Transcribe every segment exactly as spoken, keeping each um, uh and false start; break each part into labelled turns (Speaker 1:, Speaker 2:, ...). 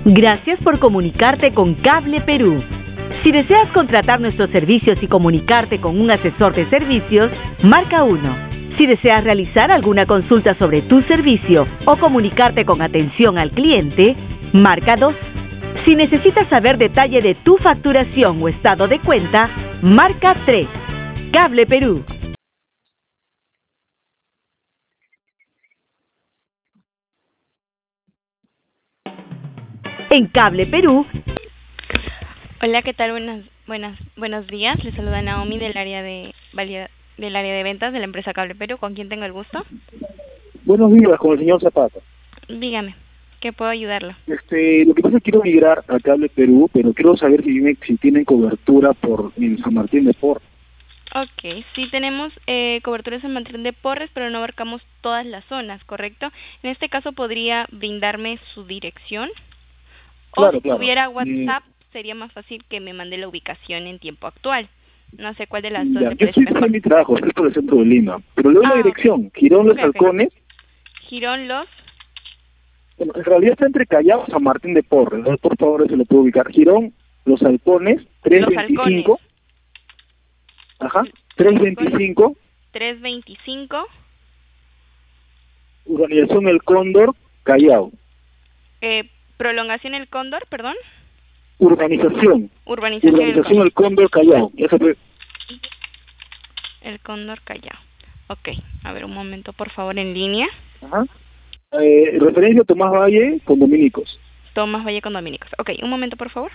Speaker 1: Gracias por comunicarte con Cable Perú. Si deseas contratar nuestros servicios y comunicarte con un asesor de servicios, marca uno. Si deseas realizar alguna consulta sobre tu servicio o comunicarte con atención al cliente, marca dos. Si necesitas saber detalle de tu facturación o estado de cuenta, marca tres. Cable Perú. En Cable Perú.
Speaker 2: Hola, ¿qué tal? Buenas, buenas, buenos días. Les saluda Naomi del área de valida- del área de ventas de la empresa Cable Perú. ¿Con quién tengo el gusto?
Speaker 3: Buenos días, con el señor Zapata.
Speaker 2: Dígame, ¿qué puedo ayudarlo?
Speaker 3: Este, lo que pasa es que quiero migrar a Cable Perú, pero quiero saber si, tiene- si tienen cobertura por en San Martín de Porres.
Speaker 2: Ok, sí tenemos eh, coberturas en Martín de Porres, pero no abarcamos todas las zonas, ¿correcto? En este caso, ¿podría brindarme su dirección? O
Speaker 3: Claro,
Speaker 2: si
Speaker 3: claro.
Speaker 2: tuviera
Speaker 3: Eh,
Speaker 2: WhatsApp, sería más fácil que me mande la ubicación en tiempo actual. No sé cuál de las dos
Speaker 3: ya,
Speaker 2: le
Speaker 3: yo
Speaker 2: parece
Speaker 3: estoy
Speaker 2: mejor.
Speaker 3: en mi trabajo, estoy por el centro de Lima, pero le doy la
Speaker 2: Ah, ok.
Speaker 3: dirección, Girón Los
Speaker 2: Ok, ok.
Speaker 3: Halcones.
Speaker 2: Girón Los...
Speaker 3: Bueno, en realidad está entre Callao y San Martín de Porres, ¿no? Por favor, se lo puedo ubicar. Girón Los Halcones,
Speaker 2: Los Halcones.
Speaker 3: trescientos veinticinco. Ajá, trescientos veinticinco.
Speaker 2: trescientos veinticinco.
Speaker 3: Urbanización El Cóndor, Callao.
Speaker 2: Eh, prolongación El Cóndor, perdón.
Speaker 3: Urbanización.
Speaker 2: Urbanización El
Speaker 3: Urbanización
Speaker 2: Cóndor.
Speaker 3: El Cóndor, Callao. Esa fue.
Speaker 2: El Cóndor Callao. Ok, a ver un momento, por favor, en línea.
Speaker 3: Ajá. Eh, referencia Tomás Valle con Dominicos.
Speaker 2: Tomás Valle con Dominicos. Ok, un momento, por favor.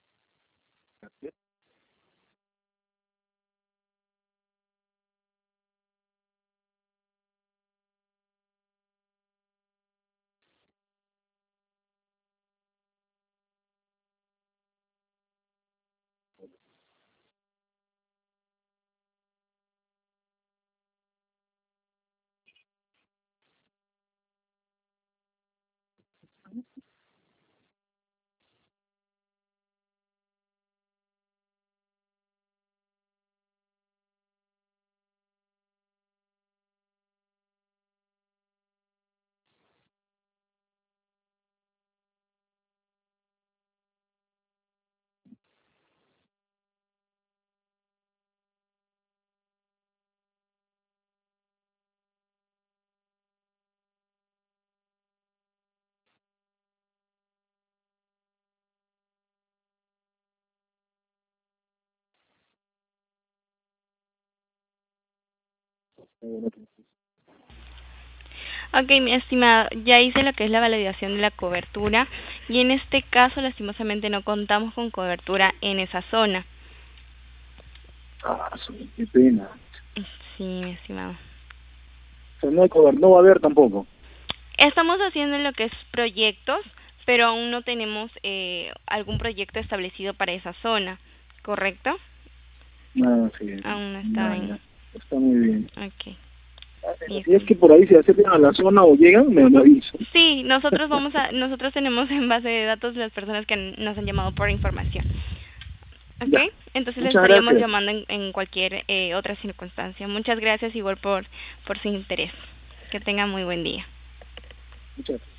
Speaker 2: Ok, mi estimado, ya hice lo que es la validación de la cobertura y en este caso, lastimosamente, no contamos con cobertura en esa zona.
Speaker 3: Ah, sí, qué pena.
Speaker 2: Sí, mi estimado.
Speaker 3: O sea, no hay cover, no va a haber tampoco.
Speaker 2: Estamos haciendo lo que es proyectos, pero aún no tenemos eh, algún proyecto establecido para esa zona, ¿correcto?
Speaker 3: Ah, sí.
Speaker 2: Aún no está
Speaker 3: Ya,
Speaker 2: en...
Speaker 3: ya. Está muy bien.
Speaker 2: Ok.
Speaker 3: Si es que por ahí se acercan a la zona o llegan, me, me aviso.
Speaker 2: Sí, nosotros vamos a, nosotros tenemos en base de datos las personas que han- nos han llamado por información. ¿Ok?
Speaker 3: Ya.
Speaker 2: Entonces les
Speaker 3: Muchas
Speaker 2: estaríamos
Speaker 3: gracias.
Speaker 2: llamando en, en cualquier eh, otra circunstancia. Muchas gracias igual por, por su interés. Que tengan muy buen día.
Speaker 3: Muchas gracias.